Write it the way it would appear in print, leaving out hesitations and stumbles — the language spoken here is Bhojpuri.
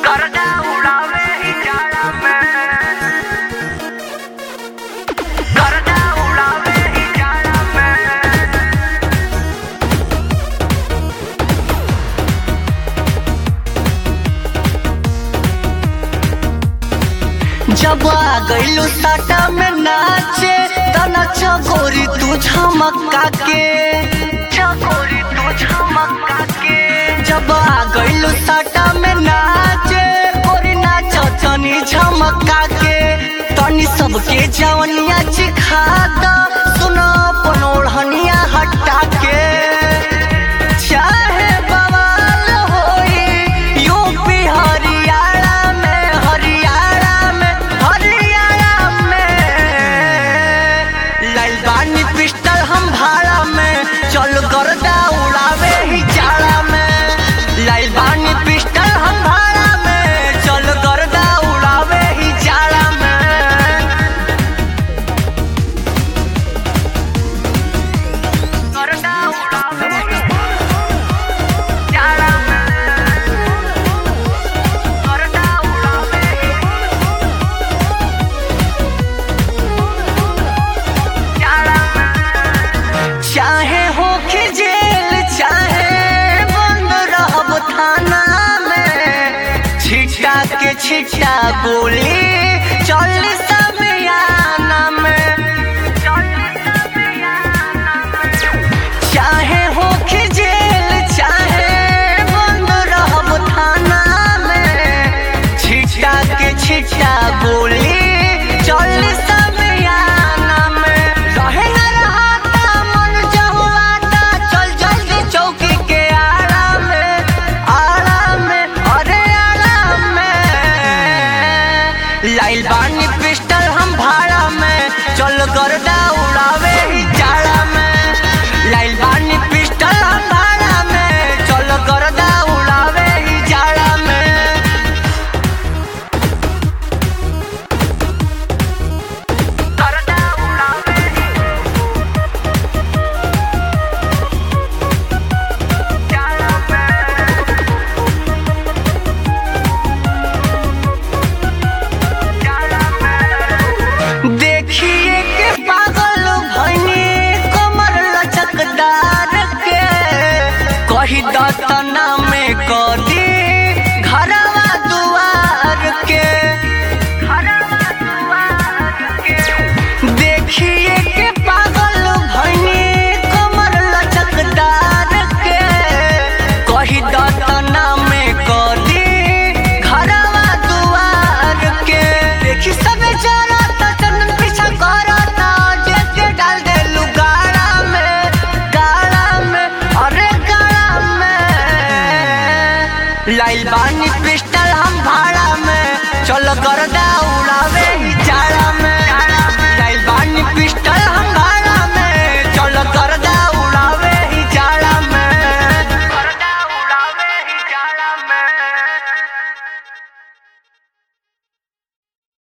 गर्दा उड़ावे ही जाड़ा में, गर्दा उड़ावे ही जाड़ा में। जब आ गइलू साटा में नाचे तना चकोरी तू झमका के, चकोरी तू झमका के। जब आ गइलू साटा में नाचे कोरी नाच तनी झमका के, तनी सबके जवनिया चिखा द सुनो अपन ओढ़निया हटा के। चाहे बवाल होई यूपी हरियाणा में, हरियाणा में, हरियाणा में। लाइल बानी पिस्टल हम भाड़ा में, चल गर्दा उड़ावे ही जाड़ा में। लाइल बानी पिस्टल हम भाड़ा में, चल गर्दा उड़ावे ही जाड़ा में। गर्दा उड़ावे ही जाड़ा में, गर्दा उड़ावे ही जाड़ा में। चाहे हो कि जेल चाहे बंद रहब थाना में, छिटा के छिटा बोली चल समियाना में, चाहे हो कि जेल चाहे बंद रहब थाना में, छिटा के छिटा बोली चल समियाना में। रहे न रहाता मन जहुआता, चल जल्दी चौकी के आड़ा में, आड़ा में, अरे आड़ा में। लाइल बानी पिस्टल हम भाड़ा में, चल गर्दा उड़ावे ही जाड़ा में। लाइल बानी पिस्टल हम भाड़ा में, चल गर्दा उड़ावे ही जाड़ा में। गर्दा उड़ावे ही जाड़ा में, जाड़ा में। देखिए के पागल भइनी कमर लचकदार के, कही दतना में कदी घरवा दुआर के, घरवा दुआर के। देखिए के पागल भइनी कमर लचकदार के, कही दतना में कदी घरवा दुआर के। देखी सब जरा चंदन पीछा करता, जेके डाल दे गाड़ा में, गाड़ा में, अरे गाड़ा में। लाइल बानी पिस्टल हम भाड़ा में, चल गर्दा